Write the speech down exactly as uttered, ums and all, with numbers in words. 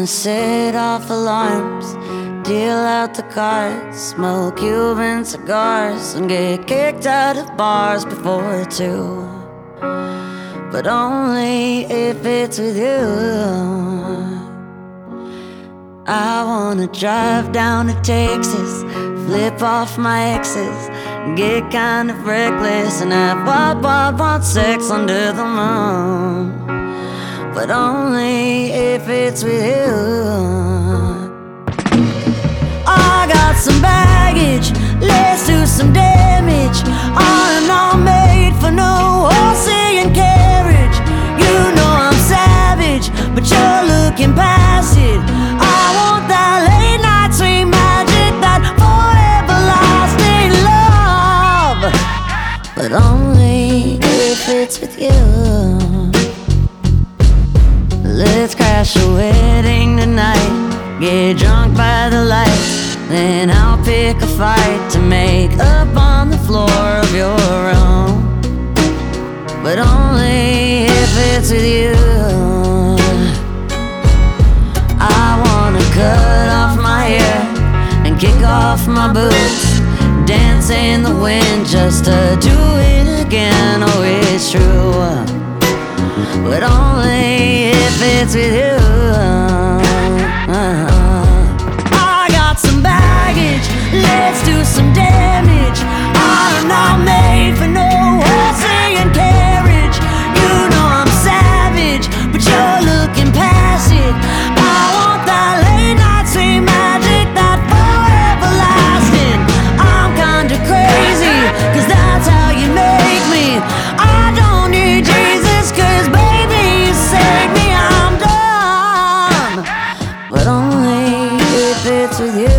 wanna set off alarms, deal out the cards, smoke Cuban cigars, and get kicked out of bars before two. But only if it's with you. I wanna drive down to Texas, flip off my exes, get kind of reckless, and have wild, wild, wild sex under the moon. But only if it's with you. I got some baggage, let's do some damage. I'm not made for no horsey and carriage. You know I'm savage, but you're looking past it. I want that late night sweet magic, that forever lasting love. But only if it's with you. Let's crash a wedding tonight, get drunk by the lights, then I'll pick a fight to make up on the floor of your room. But only if it's with you. I wanna cut off my hair and kick off my boots, dance in the wind just to do it again. Oh, it's true, but only if it's with you. I got some baggage, let's do some damage. I'm not made for no horsey and carriage. You know I'm savage, but you're looking past it. I want that late night sweet magic, that forever lasting. I'm kinda crazy, cause that's how you make me. I don't need Jesus, cause baby you saved me. I'm done, but only if it's with you.